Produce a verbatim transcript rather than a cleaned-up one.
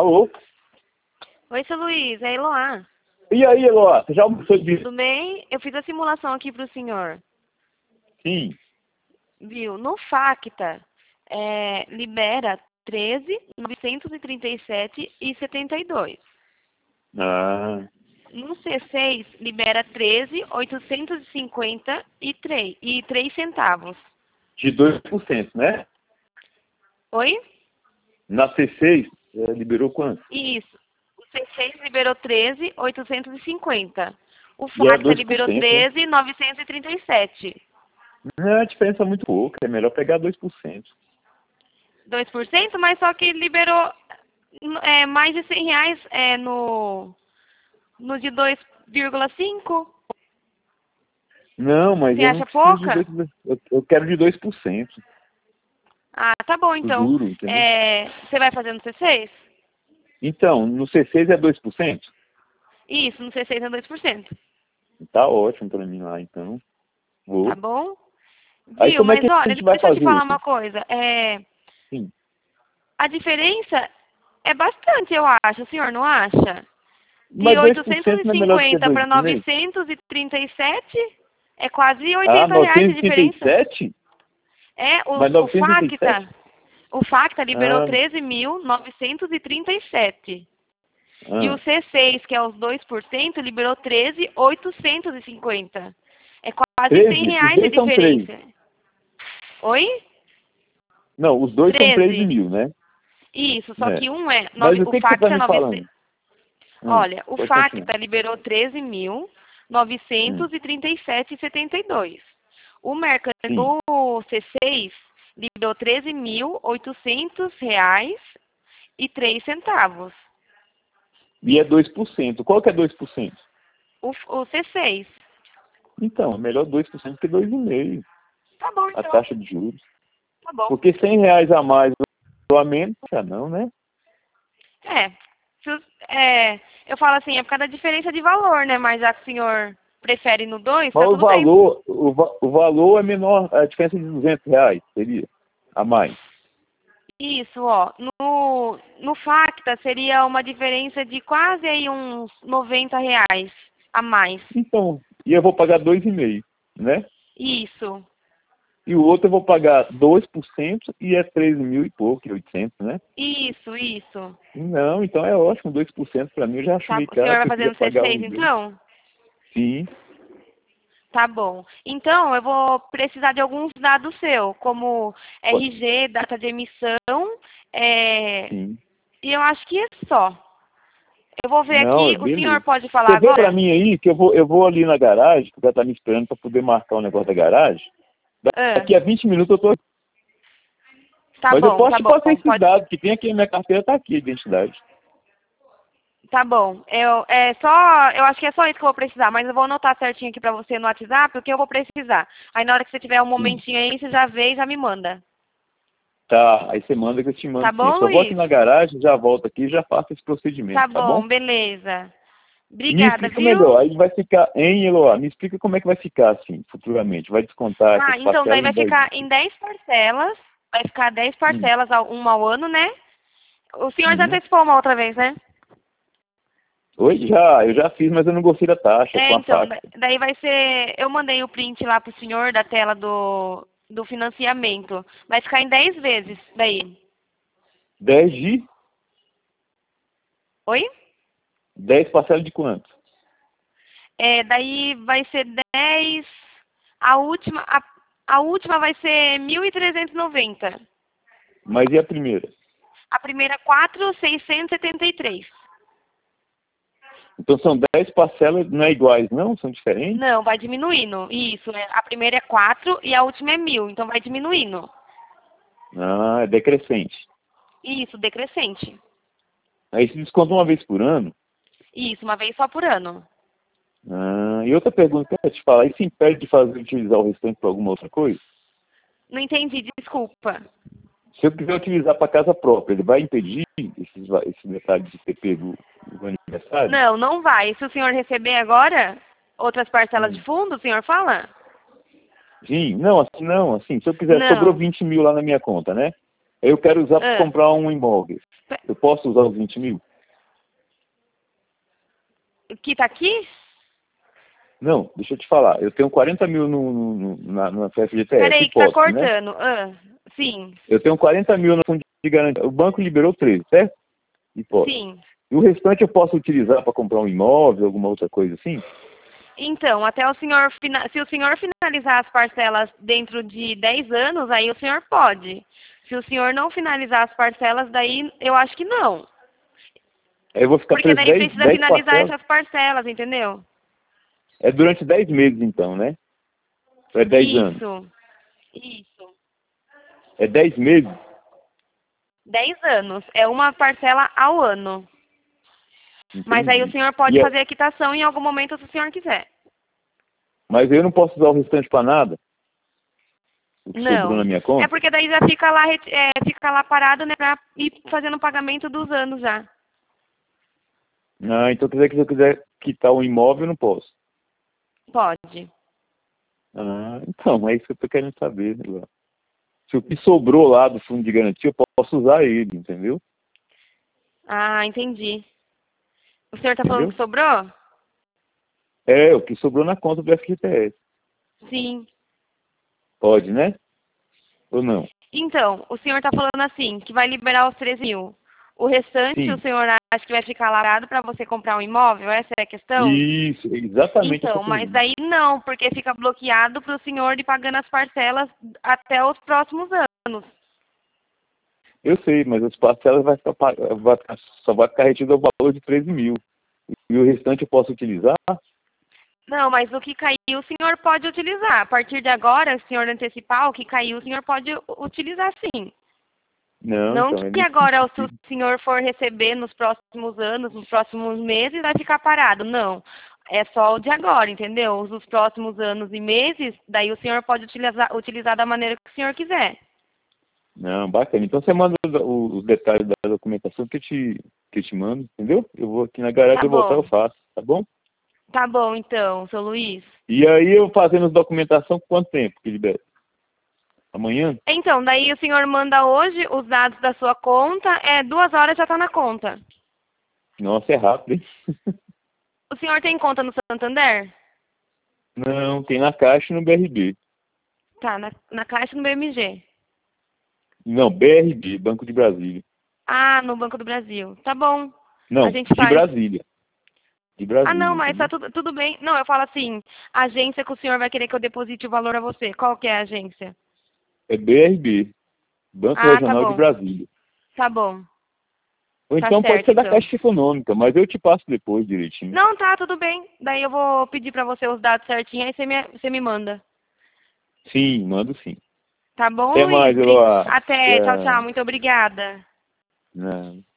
Alô? Oi, seu Luiz, é Eloá. E aí, Eloá, você já almoçou de... Tudo bem? Eu fiz a simulação aqui para o senhor. Sim. Viu? No Facta, é, libera treze, novecentos e trinta e sete e setenta e dois. Ah, No C seis, libera treze, oitocentos e cinquenta e três e três centavos. de dois por cento, né? Oi? Na C seis, eh, liberou quanto? Isso. O C seis liberou treze, oitocentos e cinquenta. O E é Facta dois por liberou cento, né? treze, novecentos e trinta e sete. Não, a diferença é muito pouca, é melhor pegar dois por cento. dois por cento, mas só que liberou é, mais de cem reais é, no, no de dois vírgula cinco. Não, mas Você eu não acha preciso de pouca? dois, eu, eu quero de dois por cento. Ah, tá bom, O então. juro, entendeu? É, você vai fazer no C seis? Então, no C seis é dois por cento? Isso, no C seis é dois por cento. Tá ótimo pra mim lá, então. Tá Vou. bom? Aí Viu? como é Mas que a olha, gente vai deixa eu te fazer falar isso? uma coisa. É, Sim. a diferença é bastante, eu acho. O senhor não acha? De Mas dois por oitocentos cento e não é melhor do que cinquenta para dois por cento? novecentos e trinta e sete é quase Ah, oitenta reais de novecentos e trinta e diferença. sete? É, Mas o, o novecentos e trinta e sete? Facta, o Facta liberou Ah, treze mil novecentos e trinta e sete. E o ah. C seis, que é os dois por cento, liberou treze mil oitocentos e cinquenta. É quase cem treze? Os reais de dois são três. diferença. Oi? Não, os dois são treze treze. mil, né? Isso, só É. que um é, Mas nove, o o que, que você está Facta é me falando? novecentos. Ah, Olha, o pode continuar. Facta liberou treze mil Hum, novecentos e trinta e sete e setenta e dois. O mercado, sim. o C seis liberou treze mil oitocentos reais e três centavos. E é dois por cento. Qual que é dois por cento? O, o C seis. Então, é melhor dois por cento que dois vírgula cinco por cento. Tá bom, A então. taxa de juros. Tá bom. Porque cem reais a mais ou a menos, já não, né? É, se os- é, eu falo assim, é por causa da diferença de valor, né? Mas já que o senhor prefere no dois, Mas tá o tudo bem. valor, o, va- o valor é menor, a diferença de duzentos reais seria a mais. Isso, ó. No, no Facta seria uma diferença de quase aí uns noventa reais a mais. Então, e eu vou pagar dois vírgula cinco por cento, né? Isso. E o outro eu vou pagar dois por cento e é treze mil e pouco, oitocentos, né? Isso, isso. Não, então é ótimo, dois por cento para mim eu já acho Tá, meio o senhor caro, vai se eu fazer quiser no C pagar seis, um dois. então? Sim, Tá bom. Então, eu vou precisar de alguns dados seus, como pode, R G, data de emissão, é, sim. e eu acho que é só. Eu vou ver Não, é aqui, o senhor beleza. pode falar Você vê para agora? mim aí que eu vou, eu vou ali na garagem, porque ela tá me esperando para poder marcar o negócio da garagem. Ah, Daqui a vinte minutos eu tô. tá Mas eu bom, posso tá te bom. passar esses Pode, dados, que tem aqui na minha carteira, tá aqui a identidade. tá bom. Eu, é só, eu acho que é só isso que eu vou precisar, mas eu vou anotar certinho aqui pra você no WhatsApp, porque eu vou precisar. Aí na hora que você tiver um Sim. momentinho aí, você já vê e já me manda. Tá, aí você manda que eu te mando Tá sim. Eu bom, só vou aqui Luiz? na garagem, já volto aqui e já faço esse procedimento, Tá tá bom? bom, beleza. Me Obrigada, explica viu? melhor, aí vai ficar, hein, Eloá? Me explica como é que vai ficar assim, futuramente. Vai descontar Ah, essas então daí parcelas vai em dez ficar vezes. em dez parcelas. Vai ficar dez Hum. parcelas, ao- uma ao ano, né? O senhor já Uhum. antecipou uma outra vez, né? Oi? Já, eu já fiz, mas eu não gostei da taxa É, com a então, faca. da- daí vai ser. Eu mandei o print lá pro senhor da tela do, do financiamento. Vai ficar em dez vezes daí. dez de? Oi? dez parcelas de quanto? É, daí vai ser dez. A última, a, a última vai ser mil trezentos e noventa. Mas e a primeira? A primeira, quatro mil seiscentos e setenta e três. Então são dez parcelas, não é iguais, não? São diferentes? Não, vai diminuindo. Isso, é, a primeira é quatro e a última é mil, então vai diminuindo. Ah, é decrescente. Isso, decrescente. Aí se desconta uma vez por ano? Isso, uma vez só por ano. Ah, e outra pergunta que eu quero te falar, isso impede de fazer utilizar o restante para alguma outra coisa? Não entendi, desculpa. Se eu quiser utilizar para casa própria, ele vai impedir esses, va- esse detalhe de ter pego o aniversário? Não, não vai. Se o senhor receber agora outras parcelas de Hum. fundo, o senhor fala? Sim, não, assim, não, assim, se eu quiser, sobrou Não. vinte mil lá na minha conta, né? Aí eu quero usar para Ah, comprar um imóvel. Eu posso usar os vinte mil? Que tá aqui? Não, deixa eu te falar. Eu tenho quarenta mil no, no, na, na F G T S. Peraí, que posso, tá né? cortando. Ah, sim, Eu tenho quarenta mil no fundo de garantia. O banco liberou treze, certo? E posso. sim. E o restante eu posso utilizar para comprar um imóvel, alguma outra coisa assim? Então, até o senhor, fina- se o senhor finalizar as parcelas dentro de dez anos, aí o senhor pode. Se o senhor não finalizar as parcelas, daí eu acho que não. Aí eu vou ficar Porque preso daí dez, precisa dez finalizar parcelas. essas parcelas, entendeu? É durante dez meses então, né? É dez anos. Isso, isso. É dez meses? Dez anos. É uma parcela ao ano. Mas aí o Entendi. senhor pode E é- fazer a quitação em algum momento se o senhor quiser. Mas eu não posso usar o restante para nada? O que sobrou na Não. minha É conta? porque daí já fica lá, reti- é, fica lá parado, né, pra ir fazendo o pagamento dos anos já. Ah, então quer dizer que se eu quiser quitar o imóvel, eu não posso. Pode. Ah, então, é isso que eu tô querendo saber, né, Léo? Se o que sobrou lá do fundo de garantia, eu posso usar ele, entendeu? Ah, entendi. O senhor tá falando Entendeu? que sobrou? É, o que sobrou na conta do F G T S. Sim. Pode, né? Ou não? Então, o senhor tá falando assim, que vai liberar os treze mil. O restante o Sim. senhor acha que vai ficar parado para você comprar um imóvel? Essa é a questão? Isso, exatamente essa Então, mas pergunta. daí não, porque fica bloqueado para o senhor ir pagando as parcelas até os próximos anos. Eu sei, mas as parcelas vai ficar, pa- vai ficar- só vai ficar retido o valor de treze mil. E o restante eu posso utilizar? Não, mas o que caiu o senhor pode utilizar. A partir de agora, se o senhor antecipar, o que caiu o senhor pode u- utilizar sim. Não, Não então, é que nesse agora, se o sentido. senhor for receber nos próximos anos, nos próximos meses, vai ficar parado. Não. É só o de agora, entendeu? Os dos próximos anos e meses, daí o senhor pode utilizar, utilizar da maneira que o senhor quiser. Não, bacana. Então você manda os, os detalhes da documentação que eu te, que eu te mando, entendeu? Eu vou aqui na garagem Tá e voltar, eu bom. faço, tá bom? Tá bom, então, seu Luiz. E aí eu fazendo as documentação, quanto tempo que libera? Amanhã? Então, daí o senhor manda hoje os dados da sua conta, é duas horas já tá na conta. Nossa, é rápido, hein? O senhor tem conta no Santander? Não, tem na Caixa e no B R B. Tá, na, na Caixa e no B M G. Não, B R B, Banco de Brasília. Ah, no Banco do Brasil. Tá bom. A Não, gente de faz. Brasília. De Ah, não, Brasília, mas tá entendeu? tudo, tudo bem. Não, eu falo assim, a agência que o senhor vai querer que eu deposite o valor a você. Qual que é a agência? É B R B, Banco Ah, tá Regional de bom. Brasília. Tá bom. Ou Tá então pode certo, ser da então. Caixa Econômica, mas eu te passo depois direitinho. Não, tá, tudo bem. Daí eu vou pedir pra você os dados certinho, aí você me, você me manda. Sim, mando sim. Tá bom, Até Luiz? mais, Bri- Eloá. Até. Tchau, tchau. Tchau. Muito obrigada. Não.